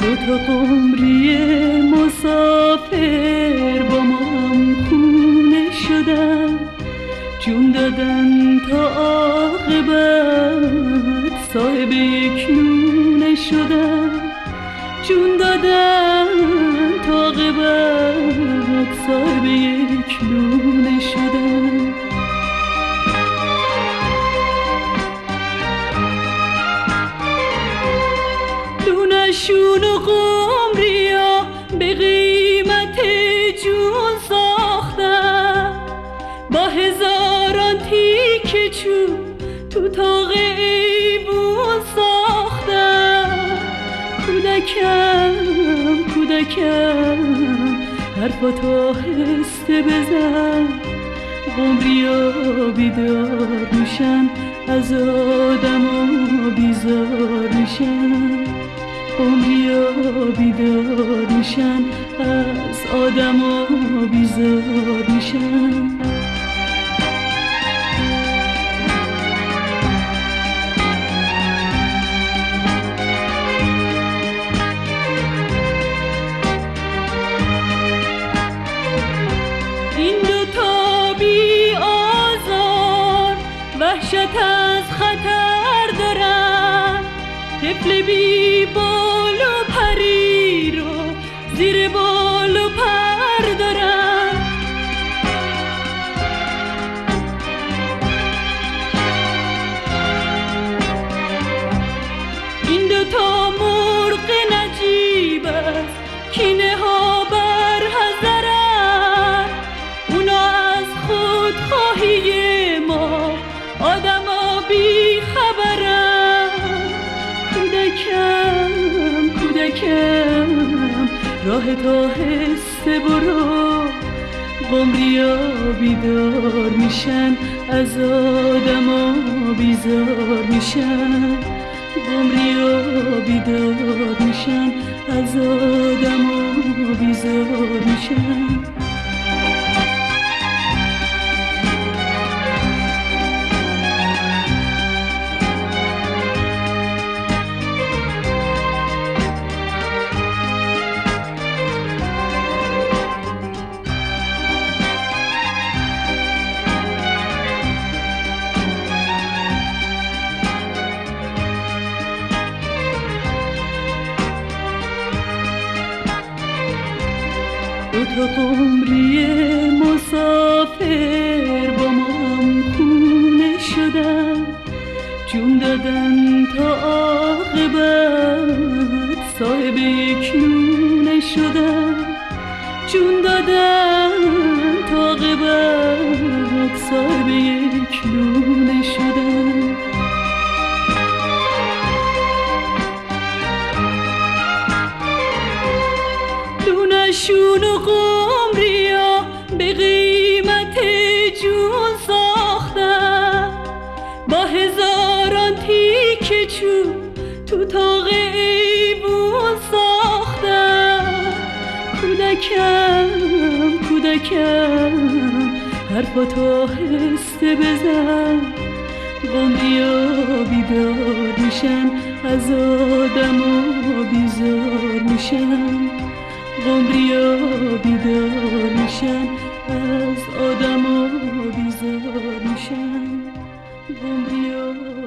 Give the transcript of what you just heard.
دو تا قمری مسافر با ما هم خونه شدن، جون دادن تا عاقبت صاحب یک لونه شدن، جون دادن تا عاقبت صاحب یک لونه شدن. لونشون و قمریا به قیمت جون ساختن، با هزاران تیکه چوب تو تاق ایوون ساختن. کودکم حرفاتو آهسته بزن، قمریا بیدار میشن از آدما بیزار میشن، قمریا بیدار میشن از آدما بیزار میشن. این دوتا بی آزار وحشت از خطر دارن، طفل بی بال و پری رو زیر بال و پر دارن. این دوتا مرغ نجیب است کینه ها بر حذرن، اونا از خودخواهی ما آدما بی خبرن. کودکم راه آهسته برو، قمریا بیدار میشن از آدما بیزار میشن، قمریا بیدار میشن از آدما بیزار میشن. دو تا قمری مسافر با ما هم خونه شدن، جون دادن تا عاقبت صاحب یک لونه شدن، جون دادن تا عاقبت صاحب یک لونه شدن. لونشون و قمریا به قیمت جون ساختن، با هزاران تیکه چوب تو تاق ایوون ساختن. کودکم حرفاتو آهسته بزن، قمریا بیدار میشن از آدما بیزار میشن، قمریا بیدار میشن از آدما بیزار میشن، قمریا